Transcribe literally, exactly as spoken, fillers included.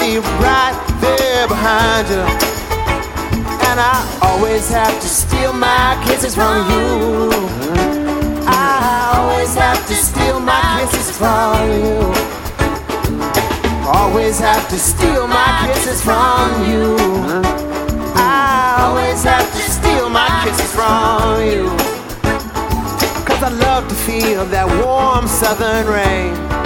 be right there behind you. And I always have to steal my kisses from you. I always have to steal my kisses from you. Always have to steal my kisses from you. I always have to steal my kisses from you. 'Cause I love to feel that warm southern rain